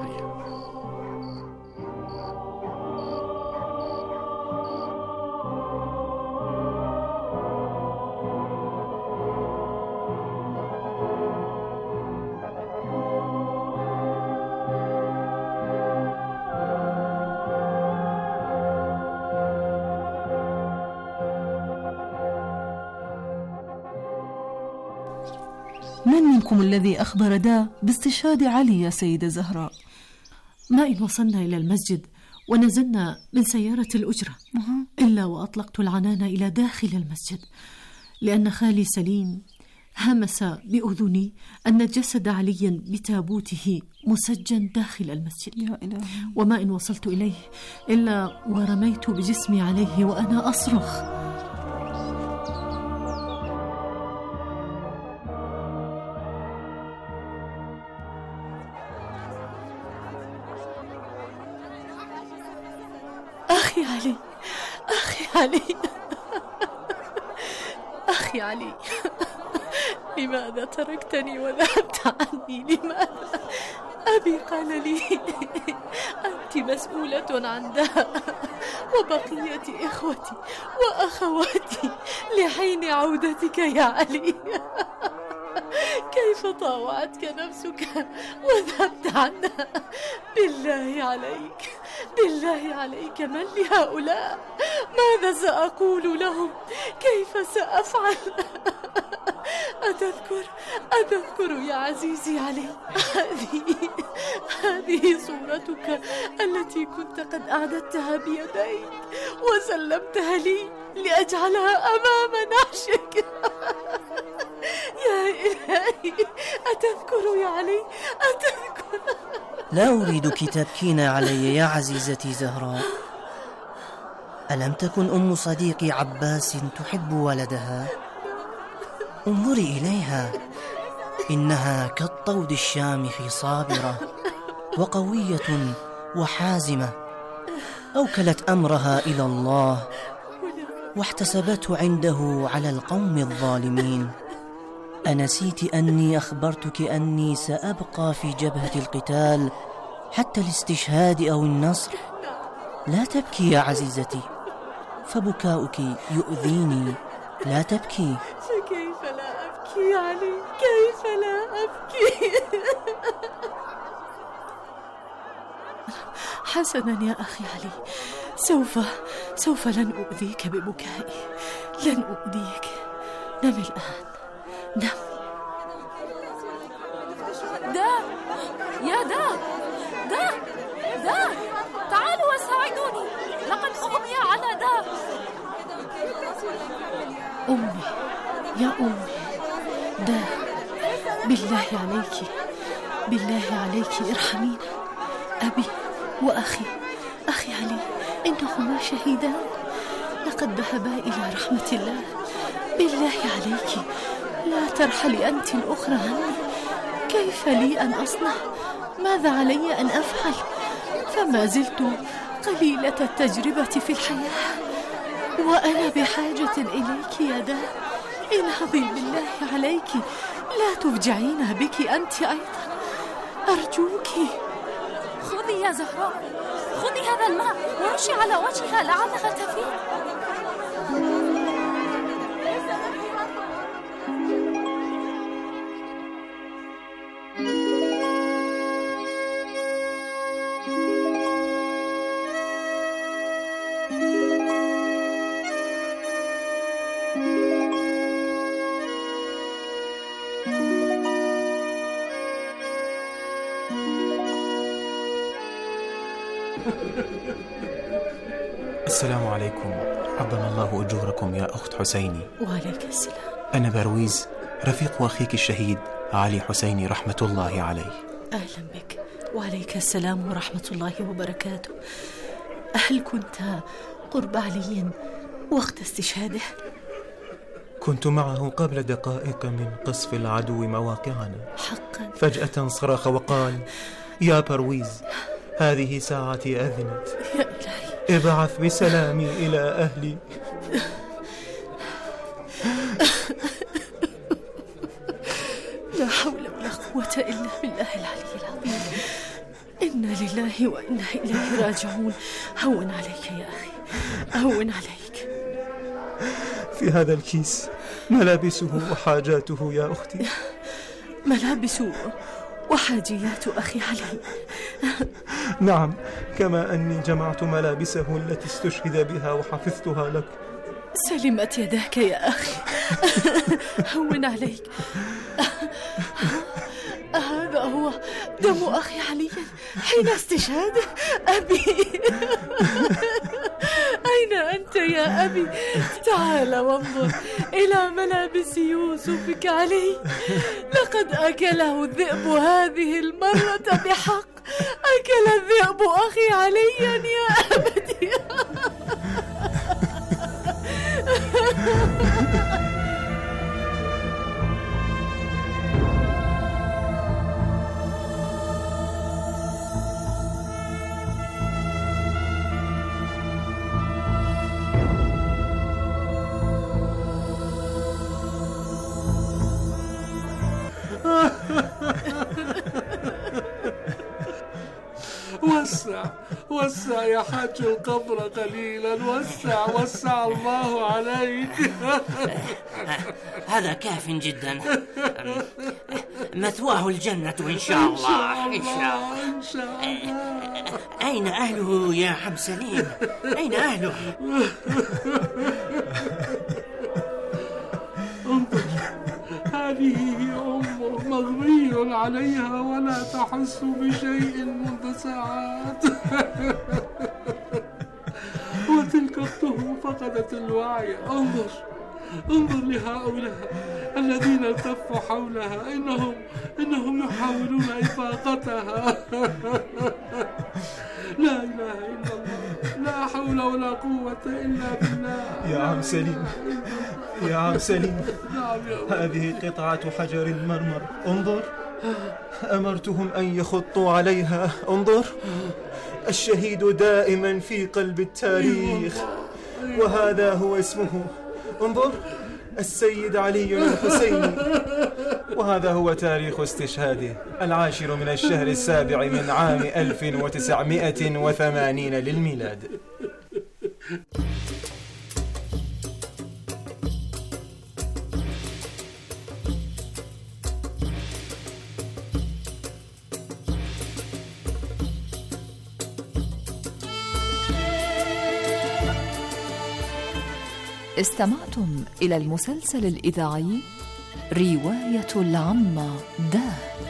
من منكم الذي أخبر دا باستشهاد علي يا سيدة زهراء؟ ما إن وصلنا إلى المسجد ونزلنا من سيارة الأجرة إلا وأطلقت العنان إلى داخل المسجد، لأن خالي سليم همس بأذني أن جسد علي بتابوته مسجن داخل المسجد. يا إلهي. وما إن وصلت إليه إلا ورميت بجسمي عليه وأنا أصرخ. أخي علي، أخي علي، أخي علي، لماذا تركتني وذهبت عني؟ لماذا؟ أبي قال لي أنت مسؤولة عن داء وبقية إخوتي وأخواتي لحين عودتك يا علي. كيف طاوعتك نفسك وذهبت عنها؟ بالله عليك، بالله عليك، من لهؤلاء؟ ماذا سأقول لهم؟ كيف سأفعل؟ أتذكر أتذكر يا عزيزي علي هذه هذه صورتك التي كنت قد أعددتها بيديك وسلمتها لي لأجعلها أمام نعشك. يا إلهي، أتذكر يا علي؟ أتذكر؟ لا أريدك تبكين علي يا عزيزتي زهراء. ألم تكن أم صديقي عباس تحب ولدها؟ انظري إليها، إنها كالطود الشامخ صابرة وقوية وحازمة، أوكلت أمرها إلى الله واحتسبته عنده على القوم الظالمين. أنسيت أني أخبرتك أني سأبقى في جبهة القتال حتى الاستشهاد أو النصر؟ لا تبكي يا عزيزتي، فبكاؤك يؤذيني. لا تبكي. فكيف لا أبكي يا علي؟ كيف لا أبكي؟ حسنا يا أخي علي، سوف سوف لن أؤذيك ببكائي، لن أؤذيك. نم الآن، نم. دا يا دا دا دا تعالوا وساعدوني، لقد أغمي على دا. أمي يا أمي، دا بالله عليك، بالله عليك ارحمينا. أبي وأخي، أخي علي، إنهما شهيدان، لقد ذهبا إلى رحمة الله. بالله عليك لا ترحلي أنت الأخرى عني. كيف لي أن أصنع؟ ماذا علي أن أفعل؟ فما زلت قليلة التجربة في الحياة، وأنا بحاجة إليك يا داه. انهضي بالله عليك، لا تفجعين بك أنت أيضا، أرجوك. خذي يا زهراء، خذي هذا الماء ورشي على وجهها لعلها تفيق. السلام عليكم، عظم الله أجوركم يا أخت حسيني. وعليك السلام. أنا برويز، رفيق أخيك الشهيد علي حسيني رحمة الله عليه. أهلا بك. وعليك السلام ورحمة الله وبركاته. هل كنت قرب علي وقت استشهاده؟ كنت معه قبل دقائق من قصف العدو مواقعنا. حقا؟ فجأة صرخ وقال: يا برويز، هذه ساعتي أذنت، يا إلهي ابعث بسلامي إلى أهلي. لا حول ولا قوة إلا بالله العلي العظيم. إنا لله وإنا إليه راجعون. هون عليك يا أخي، هون عليك. في هذا الكيس ملابسه وحاجاته يا أختي. ملابسه وحاجيات أخي علي. نعم، كما أني جمعت ملابسه التي استشهد بها وحفظتها لك. سلمت يداك يا أخي. هون عليك. هذا هو دم أخي علي حين استشهاده. أبي، أين أنت يا أبي؟ تعال وانظر إلى ملابس يوسفك علي. لقد أكله الذئب هذه المرة بحق. أكل الذئب أخي عليا يا أبتي. وسع وسع يا حاج القبر قليلا، وسع وسع الله عليك. هذا كاف جدا، مثواه الجنة إن شاء الله. إن شاء الله, إن شاء الله. أين أهله يا حب سليم؟ أين أهله؟ انظر، هذه هي أمه مغمي عليها ولا تحس بشيء منذ ساعات. وتلك أخته فقدت الوعي. انظر انظر لهؤلاء الذين التفوا حولها، إنهم إنهم يحاولون إفاقتها. لا إله إلا الله، لا حول ولا قوة إلا بالله. يا عم سليم، يا عم سليم، هذه قطعة حجر مرمر. انظر، أمرتهم أن يخطوا عليها. انظر، الشهيد دائما في قلب التاريخ، وهذا هو اسمه. انظر، السيد علي الحسيني، وهذا هو تاريخ استشهاده، العاشر من الشهر السابع من عام ألف وتسعمائة وثمانين للميلاد. استمعتم إلى المسلسل الإذاعي رواية العمة داه.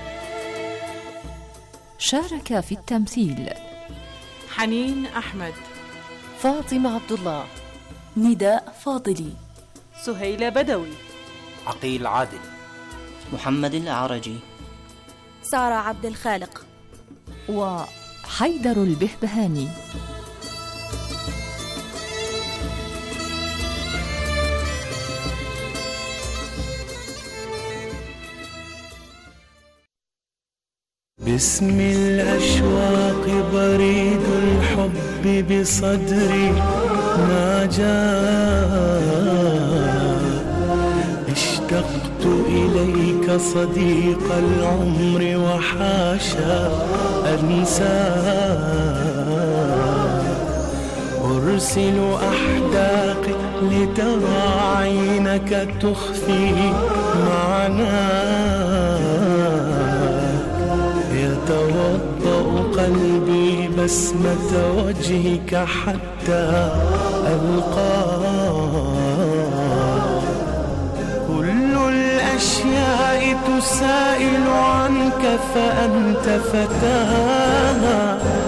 شارك في التمثيل حنين أحمد، فاطمة عبد الله، نداء فاضلي، سهيلة بدوي، عقيل عادل، محمد العرجي، سارة عبد الخالق، وحيدر البهبهاني. باسم الأشواق بريد الحب الحب بصدري ناجاه، اشتقت إليك صديق العمر وحاشا أنساك، أرسل أحداقي لترى عينك تخفي معناك، يتوضأ قلبي بسمة وجهك حتى ألقاك، كل الأشياء تسائل عنك فأنت فتاها،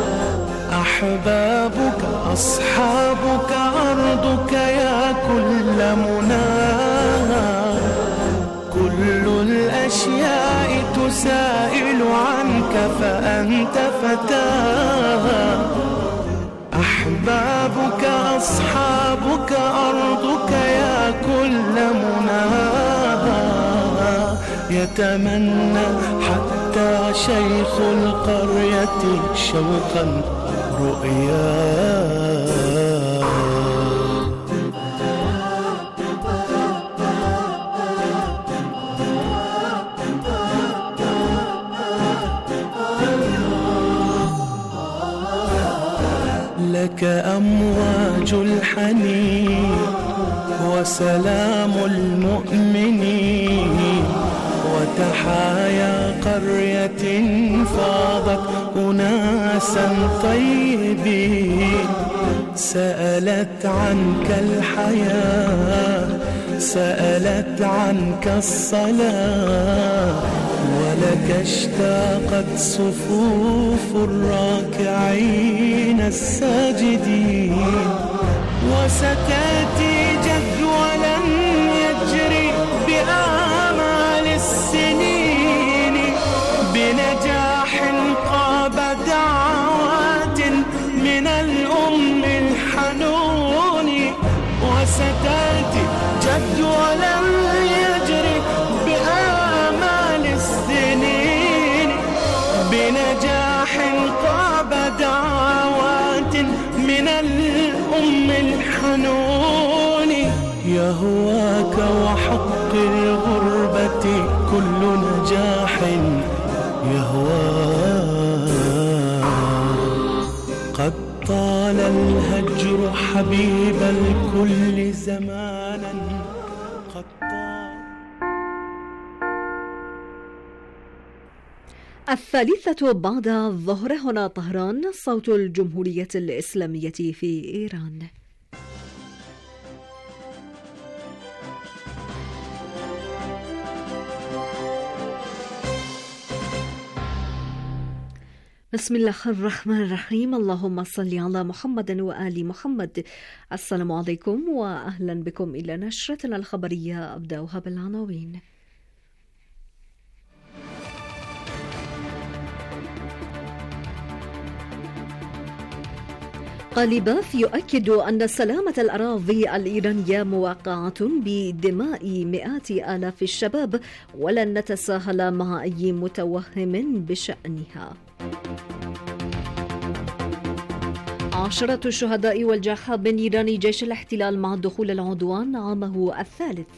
أحبابك أصحابك أرضك يا كل مناها، كل الأشياء تسائل عنك فأنت فتاها، أحبابك أصحابك أرضك يا كل مناها، يتمنى حتى شيخ القرية شوقا رؤيا. لك أمواج الحنين وسلام المؤمنين، وتحايا قرية فاضت أناسا طيبين، سألت عنك الحياة سألت عنك الصلاة، ولك اشتاقت صفوف الراكعين الساجدين، وستأتي جدولا يجري بآمال السنين، بنجاح قاب دعوات من الأم الحنون، وستأتي جدولا يجري بآمال السنين، بنجاح قاب دعوات من الأم الحنون، يهواك وحق الغربة كل نجاح يهواك، قد طال الهجر حبيب الكل زمانا، قد طال. الثالثة بعد الظهر، هنا طهران، صوت الجمهورية الإسلامية في إيران. بسم الله الرحمن الرحيم، اللهم صل على محمد وآل محمد. السلام عليكم وأهلا بكم إلى نشرتنا الخبرية، أبدأها بالعناوين. قاليباف يؤكد أن سلامة الأراضي الإيرانية موقعة بدماء مئات آلاف الشباب، ولن نتساهل مع أي متوهم بشأنها. عشرة الشهداء والجرحى من نيران جيش الاحتلال مع دخول العدوان عامه الثالث.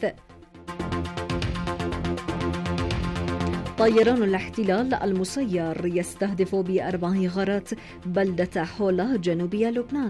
طيران الاحتلال المسير يستهدف بأربع غارات بلدة حولة جنوبي لبنان.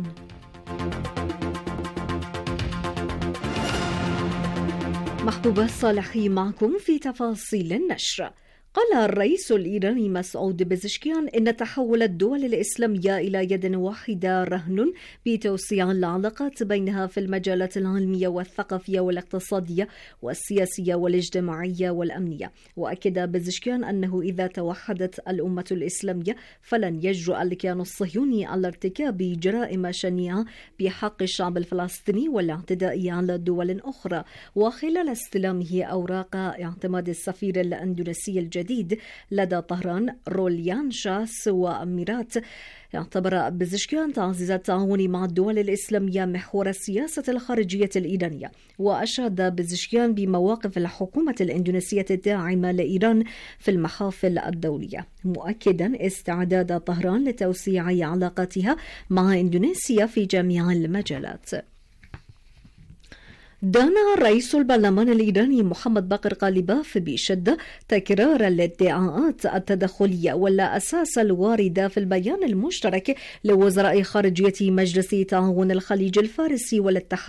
محبوب صالحي معكم في تفاصيل النشر. قال الرئيس الإيراني مسعود بزشكيان إن تحول الدول الإسلامية إلى يد واحدة رهن بتوسيع العلاقات بينها في المجالات العلمية والثقافية والاقتصادية والسياسية والاجتماعية والأمنية. وأكد بزشكيان أنه إذا توحدت الأمة الإسلامية فلن يجرؤ الكيان الصهيوني على ارتكاب جرائم شنيعة بحق الشعب الفلسطيني والاعتداء على دول أخرى. وخلال استلامه أوراق اعتماد السفير الأندونيسي الجديد الجديد لدى طهران روليان شاس وأميرات. اعتبر بزشكيان تعزيز التعاون مع الدول الإسلامية محور السياسة الخارجية الإيرانية، وأشاد بزشكيان بمواقف الحكومة الإندونيسية الداعمة لإيران في المحافل الدولية، مؤكدا استعداد طهران لتوسيع علاقاتها مع إندونيسيا في جميع المجالات. دان رئيس البرلمان الإيراني محمد باقر غالباف بشدة تكرار الادعاءات التدخلية ولا أساس الواردة في البيان المشترك لوزراء خارجية مجلس تعاون الخليج الفارسي والاتحاد